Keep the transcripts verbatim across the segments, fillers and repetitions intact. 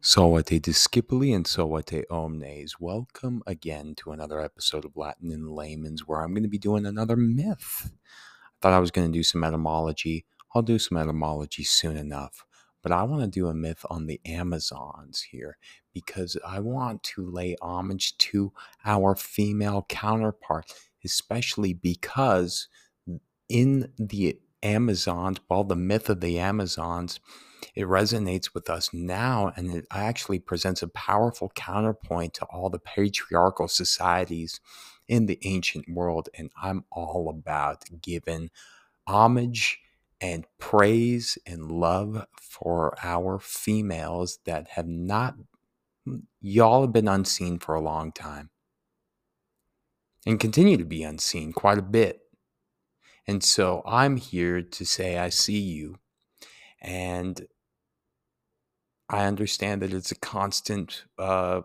Salvate discipuli and salvate omnes. Welcome again to another episode of Latin in Layman's, where I'm going to be doing another myth. I thought I was going to do some etymology. I'll do some etymology soon enough. But I want to do a myth on the Amazons here because I want to lay homage to our female counterpart, especially because in the Amazons, well, the myth of the Amazons, it resonates with us now, and it actually presents a powerful counterpoint to all the patriarchal societies in the ancient world. And I'm all about giving homage and praise and love for our females that have not, y'all have been unseen for a long time and continue to be unseen quite a bit. And so I'm here to say I see you, and I understand that it's a constant uh,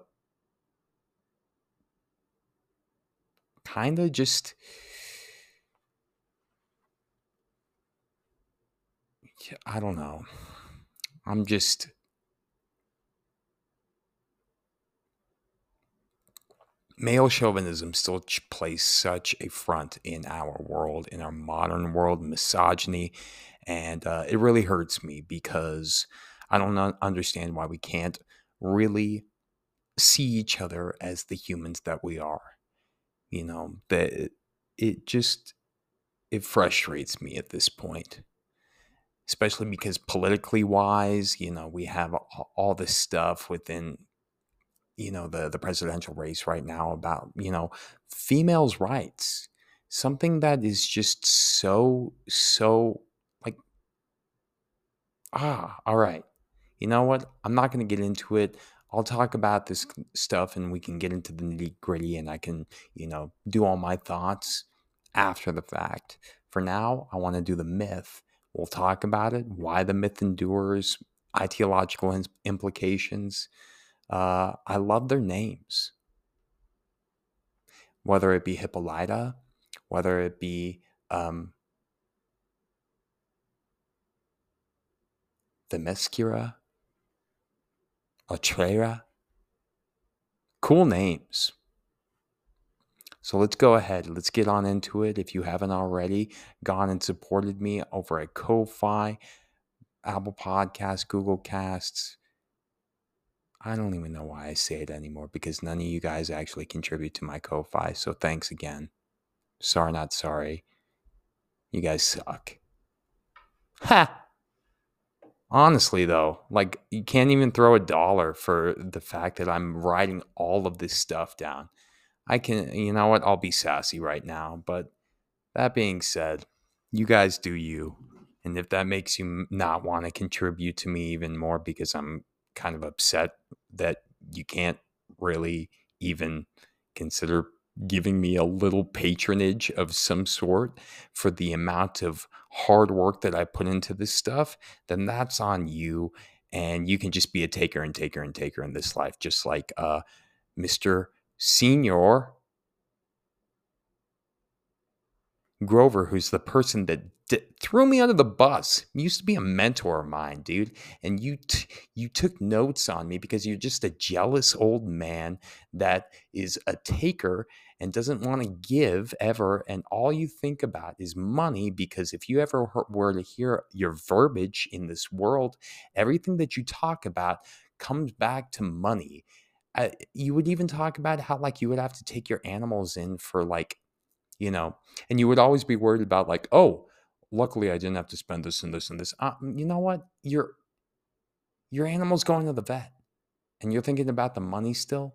kind of just, I don't know. I'm just, male chauvinism still ch- plays such a front in our world, in our modern world, misogyny. And uh, it really hurts me because I don't un- understand why we can't really see each other as the humans that we are. You know, that it, it just, it frustrates me at this point, especially because politically wise, you know, we have all, all this stuff within, you know, the the presidential race right now about, you know, females' rights. Something that is just so so like, ah, all right. You know what? I'm not going to get into it. I'll talk about this c- stuff and we can get into the nitty gritty and I can, you know, do all my thoughts after the fact. For now, I want to do the myth. We'll talk about it, why the myth endures, ideological ins- implications. Uh, I love their names, whether it be Hippolyta, whether it be um, Themyscira, Atraea. Cool names. So let's go ahead. Let's get on into it. If you haven't already gone and supported me over at Ko-Fi, Apple Podcasts, Google Casts. I don't even know why I say it anymore because none of you guys actually contribute to my Ko-Fi. So thanks again. Sorry, not sorry. You guys suck. Ha! Honestly, though, like, you can't even throw a dollar for the fact that I'm writing all of this stuff down. I can, you know what? I'll be sassy right now. But that being said, you guys do you. And if that makes you m- not want to contribute to me even more because I'm kind of upset that you can't really even consider giving me a little patronage of some sort for the amount of hard work that I put into this stuff, then that's on you. And you can just be a taker and taker and taker in this life, just like uh, mister Senior Grover, who's the person that d- threw me under the bus. He used to be a mentor of mine, dude. And you t- you took notes on me because you're just a jealous old man that is a taker and doesn't want to give ever. And all you think about is money because if you ever he- were to hear your verbiage in this world, everything that you talk about comes back to money. Uh, you would even talk about how like you would have to take your animals in for like, you know, and you would always be worried about like, oh, luckily I didn't have to spend this and this and this. Uh, you know what? Your your animal's going to the vet, and you're thinking about the money still.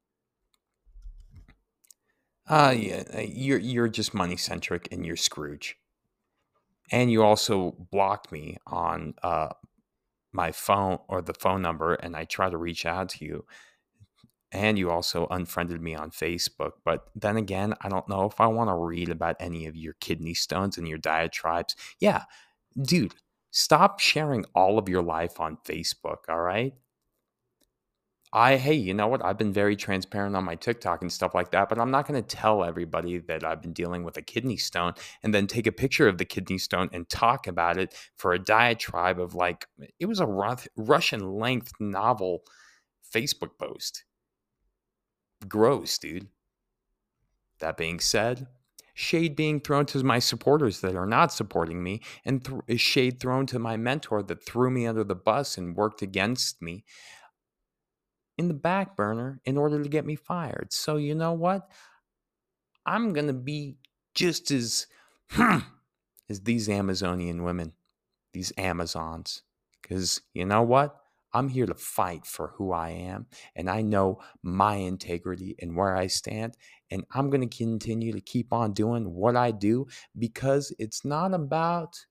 Uh yeah, uh, you're you're just money centric, and you're Scrooge. And you also blocked me on uh my phone or the phone number, and I try to reach out to you. And you also unfriended me on Facebook. But then again, I don't know if I want to read about any of your kidney stones and your diatribes. Yeah, dude, stop sharing all of your life on Facebook, all right? I, hey, you know what? I've been very transparent on my TikTok and stuff like that, but I'm not going to tell everybody that I've been dealing with a kidney stone and then take a picture of the kidney stone and talk about it for a diatribe of like, it was a Russian length novel. Facebook post. Gross, dude. That being said, shade being thrown to my supporters that are not supporting me, and th- shade thrown to my mentor that threw me under the bus and worked against me in the back burner in order to get me fired. So, you know what? I'm going to be just as as these Amazonian women, these Amazons. Because you know what? I'm here to fight for who I am, and I know my integrity and where I stand, and I'm going to continue to keep on doing what I do because it's not about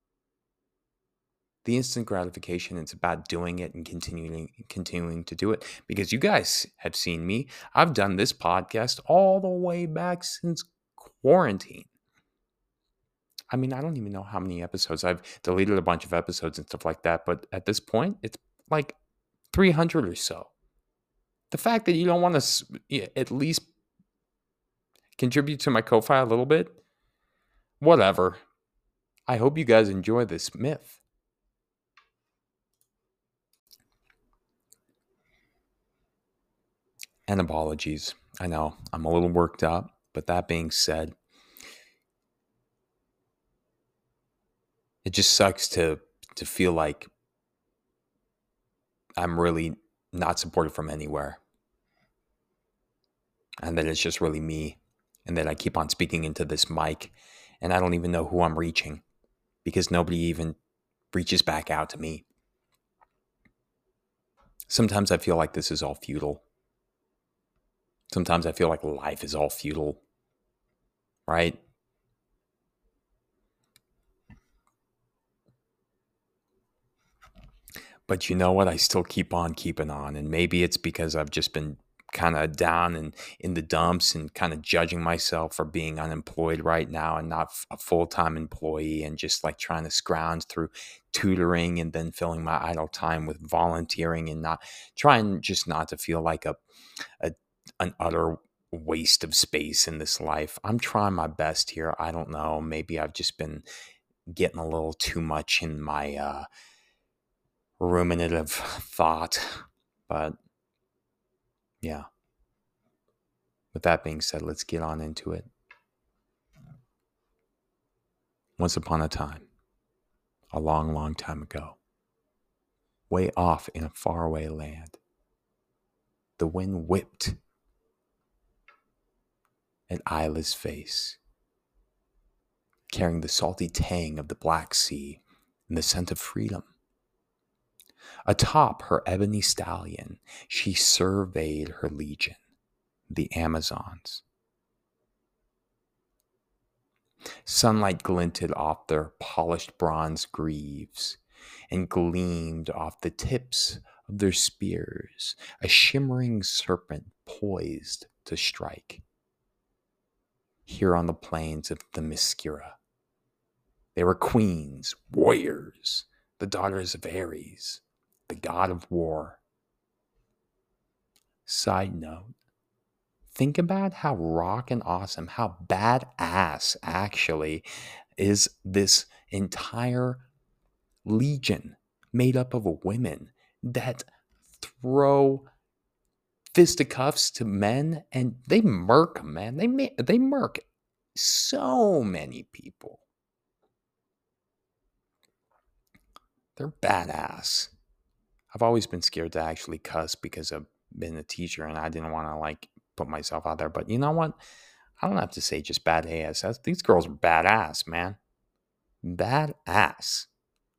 the instant gratification. It's about doing it and continuing continuing to do it, because you guys have seen me. I've done this podcast all the way back since quarantine. I mean, I don't even know how many episodes. I've deleted a bunch of episodes and stuff like that, but at this point, it's like three hundred or so. The fact that you don't want to at least contribute to my Ko-Fi a little bit, whatever. I hope you guys enjoy this myth. And apologies. I know I'm a little worked up, but that being said, it just sucks to to feel like I'm really not supported from anywhere, and that it's just really me, and that I keep on speaking into this mic, and I don't even know who I'm reaching because nobody even reaches back out to me. Sometimes I feel like this is all futile. Sometimes I feel like life is all futile, right? But you know what? I still keep on keeping on. And maybe it's because I've just been kind of down and in the dumps and kind of judging myself for being unemployed right now and not a full-time employee, and just like trying to scrounge through tutoring and then filling my idle time with volunteering, and not trying just not to feel like a, a an utter waste of space in this life. I'm trying my best here. I don't know. Maybe I've just been getting a little too much in my uh ruminative thought. But yeah, with that being said, let's get on into it. Once upon a time, a long, long time ago, way off in a faraway land, the wind whipped at Isla's face, carrying the salty tang of the Black Sea and the scent of freedom. Atop her ebony stallion, she surveyed her legion, the Amazons. Sunlight glinted off their polished bronze greaves and gleamed off the tips of their spears, a shimmering serpent poised to strike. Here on the plains of Themyscira, they were queens, warriors, the daughters of Ares, the god of war. Side note, think about how rock and awesome, how badass actually is this entire legion made up of women that throw fisticuffs to men, and they murk, man. They ma- they murk so many people. They're badass. I've always been scared to actually cuss because I've been a teacher and I didn't want to like put myself out there. But you know what? I don't have to say just badass. These girls are badass, man. Badass.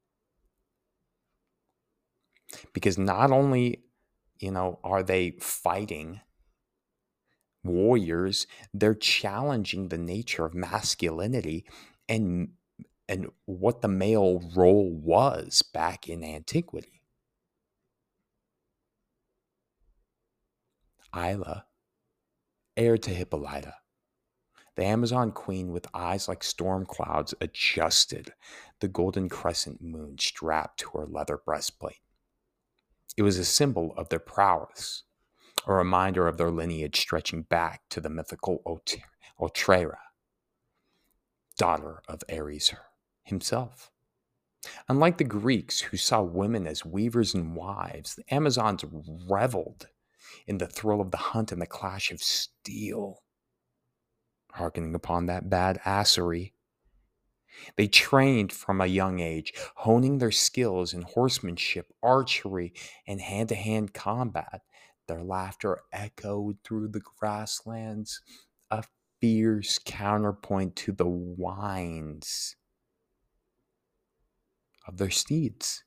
Because not only, you know, are they fighting warriors, they're challenging the nature of masculinity and and what the male role was back in antiquity. Isla, heir to Hippolyta, the Amazon queen with eyes like storm clouds, adjusted the golden crescent moon strapped to her leather breastplate. It was a symbol of their prowess, a reminder of their lineage stretching back to the mythical Otrera, daughter of Ares himself. Unlike the Greeks, who saw women as weavers and wives, the Amazons reveled in the thrill of the hunt and the clash of steel, harkening upon that badassery. They trained from a young age, honing their skills in horsemanship, archery, and hand to hand combat. Their laughter echoed through the grasslands, a fierce counterpoint to the whines of their steeds.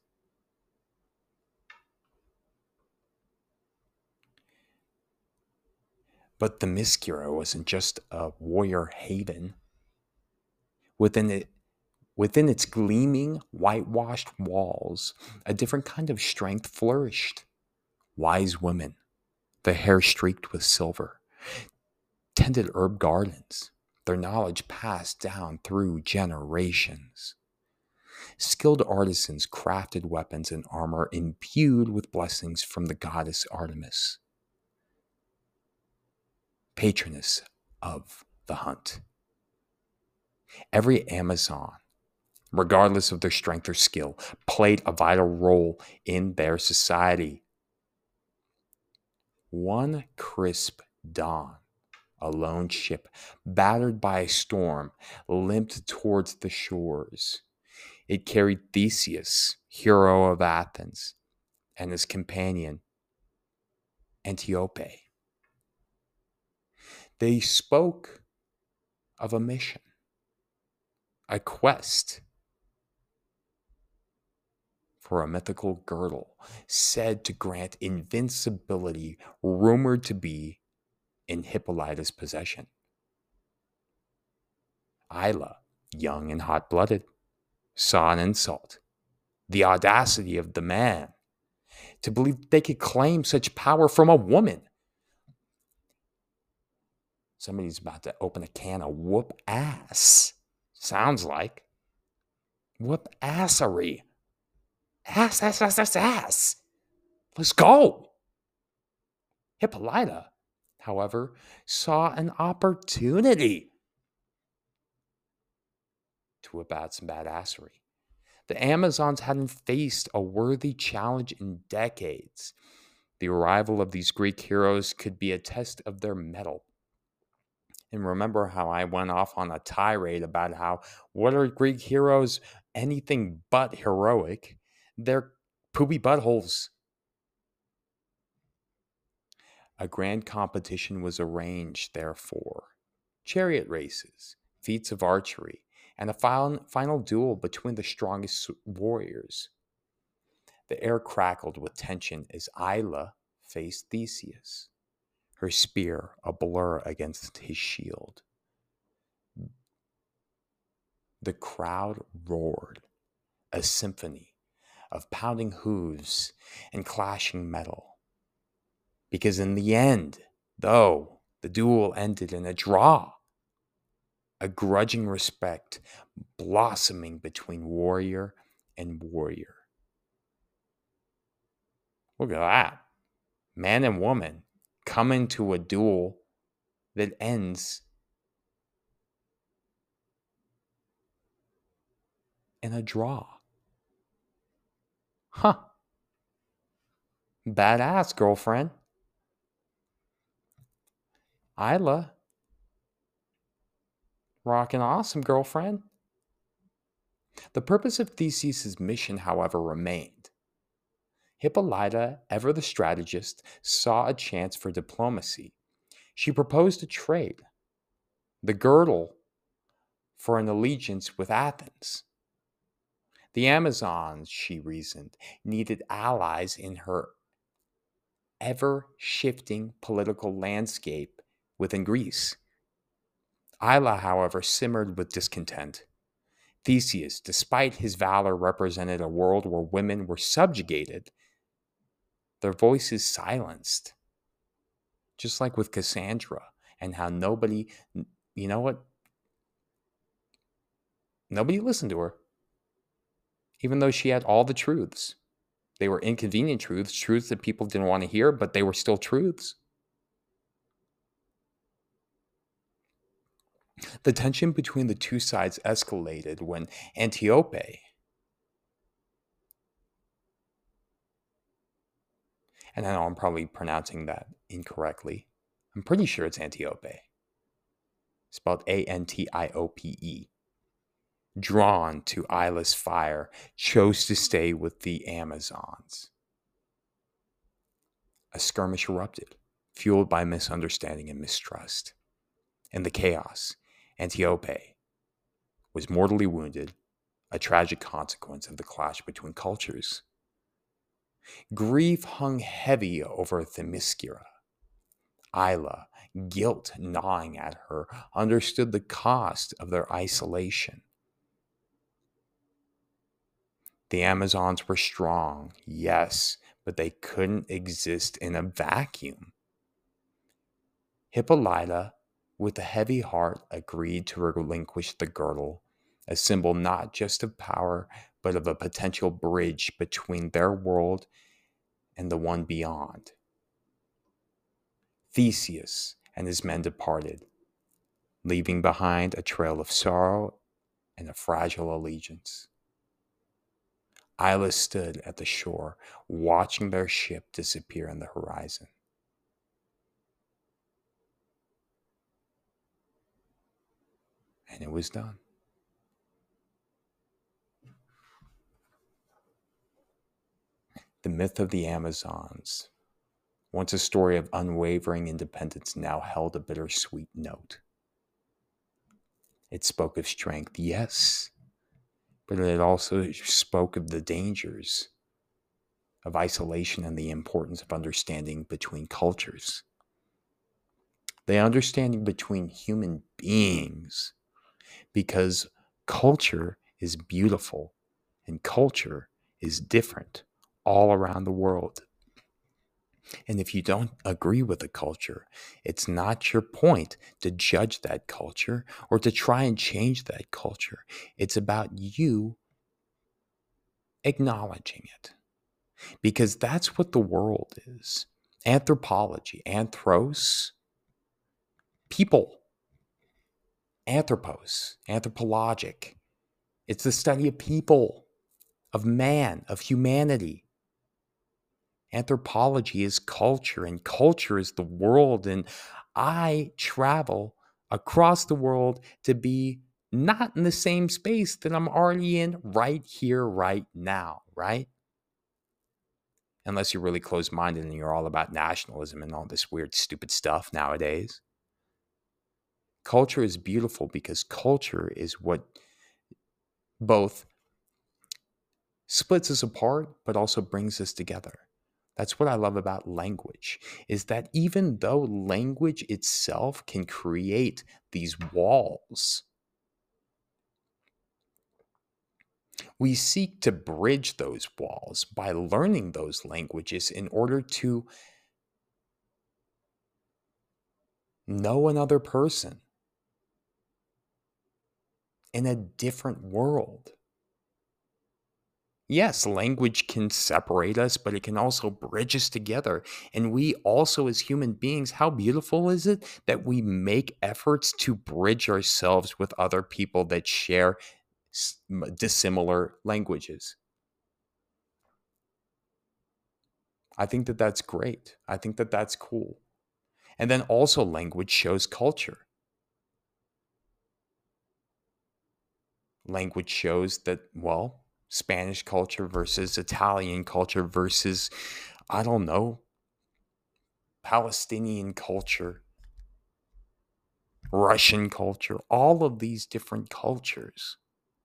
But Themyscira wasn't just a warrior haven. Within it, within its gleaming, whitewashed walls, a different kind of strength flourished. Wise women, their hair streaked with silver, tended herb gardens, their knowledge passed down through generations. Skilled artisans crafted weapons and armor imbued with blessings from the goddess Artemis, patroness of the hunt. Every Amazon, regardless of their strength or skill, played a vital role in their society. One crisp dawn, a lone ship, battered by a storm, limped towards the shores. It carried Theseus, hero of Athens, and his companion, Antiope. They spoke of a mission, a quest for a mythical girdle said to grant invincibility, rumored to be in Hippolyta's possession. Isla, young and hot-blooded, saw an insult. The audacity of the man to believe they could claim such power from a woman. Somebody's about to open a can of whoop ass. Sounds like. Whoop assery. Ass, ass, ass, ass, ass. Let's go. Hippolyta, however, saw an opportunity to whip out some badassery. The Amazons hadn't faced a worthy challenge in decades. The arrival of these Greek heroes could be a test of their mettle. And remember how I went off on a tirade about how, what are Greek heroes? Anything but heroic. They're poopy buttholes. A grand competition was arranged, therefore. Chariot races, feats of archery, and a final, final duel between the strongest warriors. The air crackled with tension as Isla faced Theseus, her spear a blur against his shield. The crowd roared, a symphony of pounding hooves and clashing metal. Because in the end, though, the duel ended in a draw, a grudging respect blossoming between warrior and warrior. Look at that. Man and woman come into a duel that ends in a draw. Huh. Badass, girlfriend. Isla. Rockin' awesome, girlfriend. The purpose of Theseus' mission, however, remained. Hippolyta, ever the strategist, saw a chance for diplomacy. She proposed a trade, the girdle for an allegiance with Athens. The Amazons, she reasoned, needed allies in her ever-shifting political landscape within Greece. Isla, however, simmered with discontent. Theseus, despite his valor, represented a world where women were subjugated, their voices silenced. Just like with Cassandra, and how nobody, you know what? Nobody listened to her. Even though she had all the truths. They were inconvenient truths, truths that people didn't want to hear, but they were still truths. The tension between the two sides escalated when Antiope, And I know I'm probably pronouncing that incorrectly. I'm pretty sure it's Antiope, spelled A N T I O P E. Drawn to eyeless fire, chose to stay with the Amazons. A skirmish erupted, fueled by misunderstanding and mistrust. In the chaos, Antiope was mortally wounded, a tragic consequence of the clash between cultures. Grief hung heavy over Themyscira. Isla, guilt gnawing at her, understood the cost of their isolation. The Amazons were strong, yes, but they couldn't exist in a vacuum. Hippolyta, with a heavy heart, agreed to relinquish the girdle, a symbol not just of power, but of a potential bridge between their world and the one beyond. Theseus and his men departed, leaving behind a trail of sorrow and a fragile allegiance. Isla stood at the shore, watching their ship disappear on the horizon. And it was done. The myth of the Amazons, once a story of unwavering independence, now held a bittersweet note. It spoke of strength, yes, but it also spoke of the dangers of isolation and the importance of understanding between cultures. The understanding between human beings, because culture is beautiful and culture is different all around the world. And if you don't agree with a culture, it's not your point to judge that culture or to try and change that culture. It's about you acknowledging it, because that's what the world is. Anthropology, anthros, people, anthropos, anthropologic. It's the study of people, of man, of humanity. Anthropology is culture, and culture is the world. And I travel across the world to be not in the same space that I'm already in right here, right now, right? Unless you're really close minded and you're all about nationalism and all this weird, stupid stuff nowadays. Culture is beautiful because culture is what both splits us apart, but also brings us together. That's what I love about language, is that even though language itself can create these walls, we seek to bridge those walls by learning those languages in order to know another person in a different world. Yes, language can separate us, but it can also bridge us together. And we also, as human beings, how beautiful is it that we make efforts to bridge ourselves with other people that share s- m- dissimilar languages? I think that that's great. I think that that's cool. And then also, language shows culture. Language shows that, well, Spanish culture versus Italian culture versus, I don't know, Palestinian culture, Russian culture, all of these different cultures.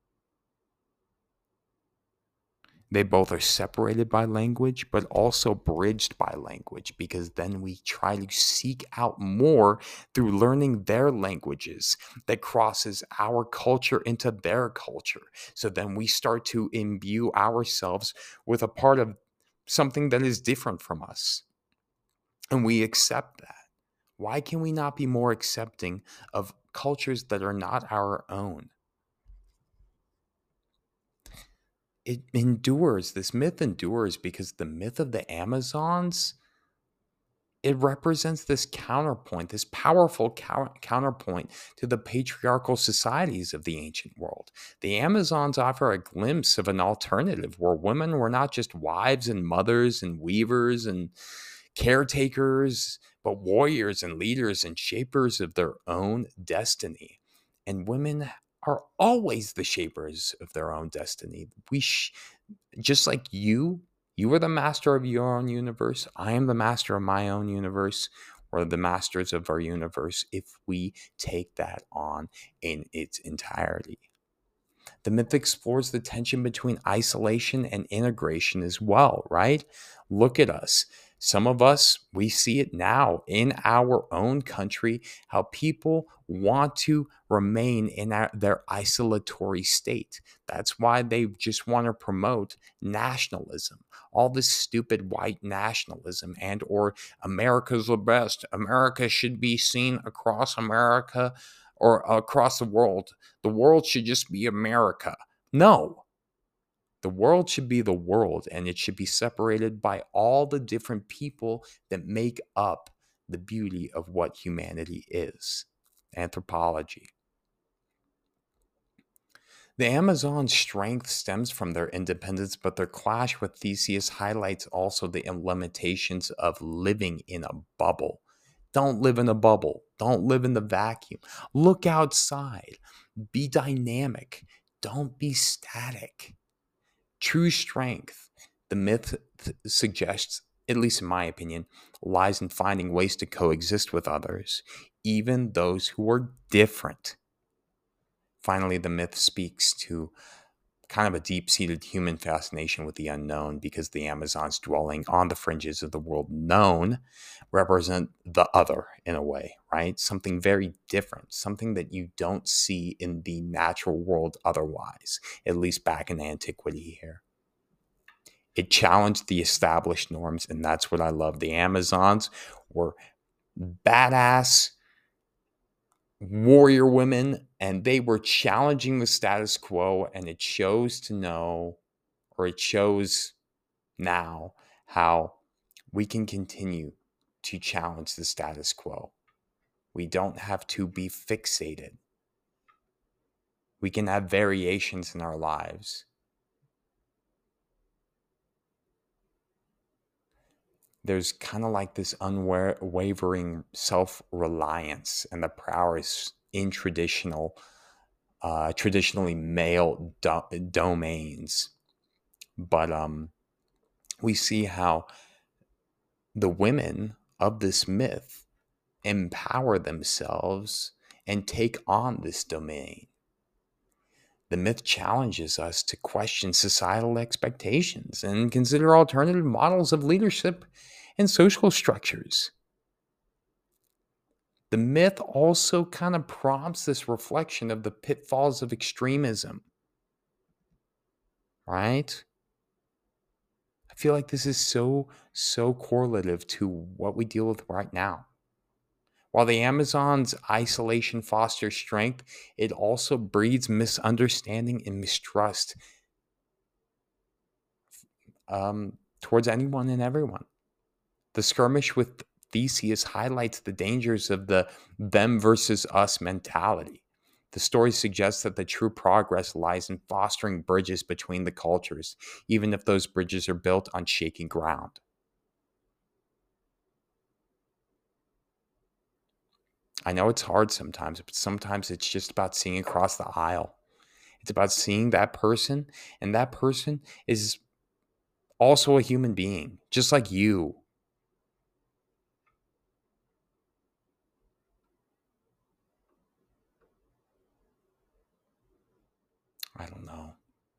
They both are separated by language, but also bridged by language, because then we try to seek out more through learning their languages that crosses our culture into their culture. So then we start to imbue ourselves with a part of something that is different from us. And we accept that. Why can we not be more accepting of cultures that are not our own? It endures. This myth endures because the myth of the Amazons it represents this counterpoint, this powerful coun- counterpoint to the patriarchal societies of the ancient world. The Amazons offer a glimpse of an alternative where women were not just wives and mothers and weavers and caretakers, but warriors and leaders and shapers of their own destiny. And women are always the shapers of their own destiny. We sh- just like you, you are the master of your own universe. I am the master of my own universe. We're the masters of our universe if we take that on in its entirety. The myth explores the tension between isolation and integration as well, right? Look at us. Some of us, we see it now in our own country, how people want to remain in our, their isolatory state. That's why they just want to promote nationalism, all this stupid white nationalism, and or America's the best. America should be seen across America or across the world. The world should just be America. No, the world should be the world, and it should be separated by all the different people that make up the beauty of what humanity is. Anthropology. The Amazons' strength stems from their independence, but their clash with Theseus highlights also the limitations of living in a bubble. Don't live in a bubble. Don't live in the vacuum. Look outside. Be dynamic. Don't be static. True strength, the myth th- suggests, at least in my opinion, lies in finding ways to coexist with others, even those who are different. Finally, the myth speaks to kind of a deep-seated human fascination with the unknown, because the Amazons dwelling on the fringes of the world known represent the other in a way, right? Something very different, something that you don't see in the natural world otherwise, at least back in antiquity here. It challenged the established norms, and that's what I love. The Amazons were badass warrior women, and they were challenging the status quo, and it shows to know, or it shows now, how we can continue to challenge the status quo. We don't have to be fixated. We can have variations in our lives. There's kind of like this unwavering self-reliance and the prowess in traditional, uh, traditionally male do- domains. But um, we see how the women of this myth empower themselves and take on this domain. The myth challenges us to question societal expectations and consider alternative models of leadership and social structures. The myth also kind of prompts this reflection of the pitfalls of extremism, right? I feel like this is so, so correlative to what we deal with right now. While the Amazon's isolation fosters strength, it also breeds misunderstanding and mistrust um, towards anyone and everyone. The skirmish with Theseus highlights the dangers of the them versus us mentality. The story suggests that the true progress lies in fostering bridges between the cultures, even if those bridges are built on shaky ground. I know it's hard sometimes, but sometimes it's just about seeing across the aisle. It's about seeing that person, and that person is also a human being, just like you. I don't know.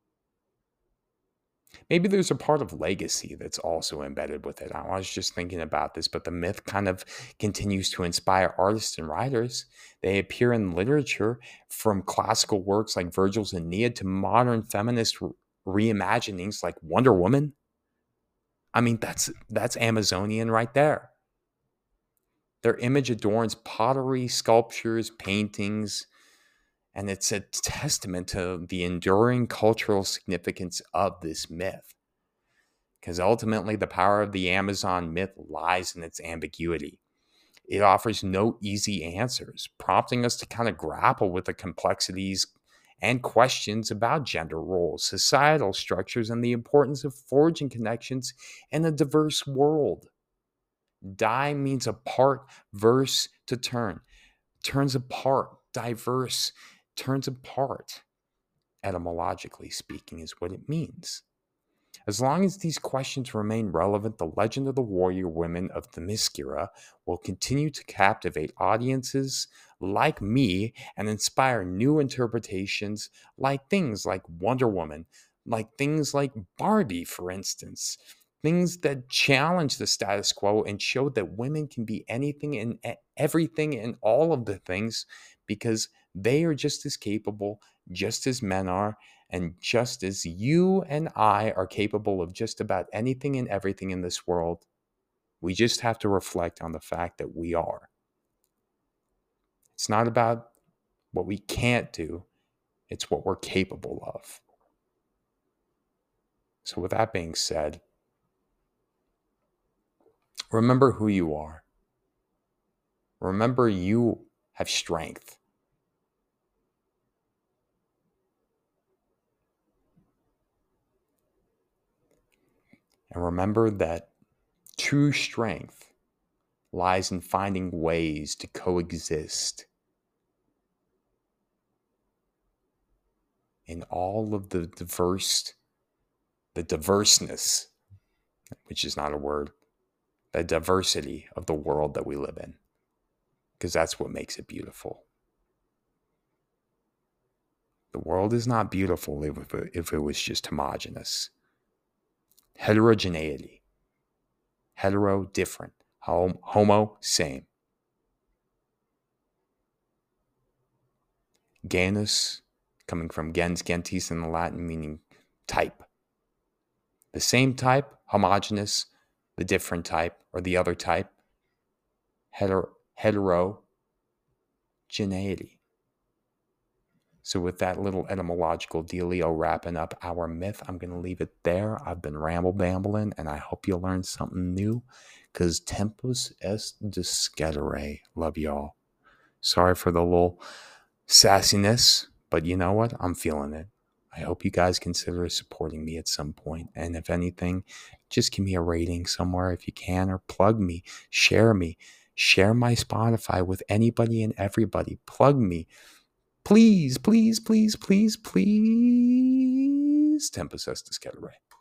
Maybe there's a part of legacy that's also embedded with it. I was just thinking about this, but the myth kind of continues to inspire artists and writers. They appear in literature, from classical works like Virgil's Aeneid to modern feminist re- reimaginings like Wonder Woman. I mean, that's that's Amazonian right there. Their image adorns pottery, sculptures, paintings, and it's a testament to the enduring cultural significance of this myth. because ultimately the power of the Amazon myth lies in its ambiguity. It offers no easy answers, prompting us to kind of grapple with the complexities and questions about gender roles, societal structures, and the importance of forging connections in a diverse world. Die means apart, verse to turn, turns apart, diverse, turns apart. Etymologically speaking, is what it means. As long as these questions remain relevant, the legend of the warrior women of Themyscira will continue to captivate audiences like me and inspire new interpretations, like things like Wonder Woman, like things like Barbie, for instance. Things that challenge the status quo and show that women can be anything and e- everything and all of the things because they are just as capable, just as men are, and just as you and I are capable of just about anything and everything in this world. We just have to reflect on the fact that we are. It's not about what we can't do, it's what we're capable of. So, with that being said, remember who you are. Remember you have strength. And remember that true strength lies in finding ways to coexist in all of the diverse, the diverseness, which is not a word, the diversity of the world that we live in, because that's what makes it beautiful. The world is not beautiful if it, if it was just homogenous. Heterogeneity. Hetero, different. Homo, same. Genus, coming from gens, gentis in the Latin, meaning type. The same type, homogeneous, the different type, or the other type, hetero, heterogeneity. So with that little etymological dealio wrapping up our myth, I'm going to leave it there. I've been ramble bambling, and I hope you learned something new, because tempus est discedere. Love y'all. Sorry for the little sassiness, but you know what? I'm feeling it. I hope you guys consider supporting me at some point. And if anything, just give me a rating somewhere if you can, or plug me, share me, share my Spotify with anybody and everybody. Plug me. Please, please, please, please, please. Tempus est discedere.